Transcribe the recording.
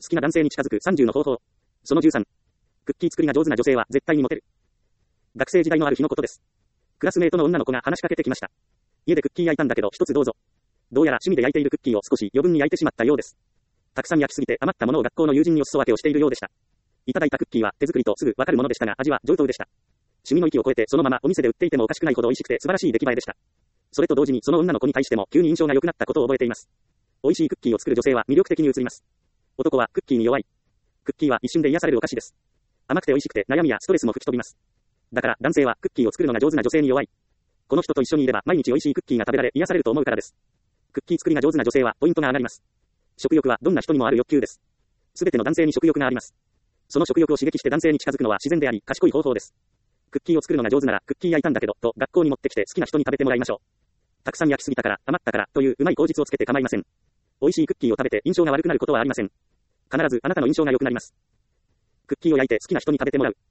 好きな男性に近づく30の方法。その13。クッキー作りが上手な女性は絶対にモテる。学生時代のある日のことです。クラスメートの女の子が話しかけてきました。家でクッキー焼いたんだけど一つどうぞ。どうやら趣味で焼いているクッキーを少し余分に焼いてしまったようです。たくさん焼きすぎて余ったものを学校の友人にお裾分けをしているようでした。いただいたクッキーは手作りとすぐわかるものでしたが味は上等でした。趣味の域を超えてそのままお店で売っていてもおかしくないほど美味しくて素晴らしい出来栄えでした。それと同時にその女の子に対しても急に印象が良くなったことを覚えています。美味しいクッキーを作る女性は魅力的に映ります。男はクッキーに弱い。クッキーは一瞬で癒されるお菓子です。甘くて美味しくて悩みやストレスも吹き飛びます。だから男性はクッキーを作るのが上手な女性に弱い。この人と一緒にいれば毎日美味しいクッキーが食べられ癒されると思うからです。クッキー作りが上手な女性はポイントが上がります。食欲はどんな人にもある欲求です。すべての男性に食欲があります。その食欲を刺激して男性に近づくのは自然であり賢い方法です。クッキーを作るのが上手ならクッキー焼いたんだけどと学校に持ってきて好きな人に食べてもらいましょう。たくさん焼きすぎたから余ったからといううまい口実をつけて構いません。美味しいクッキーを食べて印象が悪くなることはありません。必ずあなたの印象が良くなります。クッキーを焼いて好きな人に食べてもらう。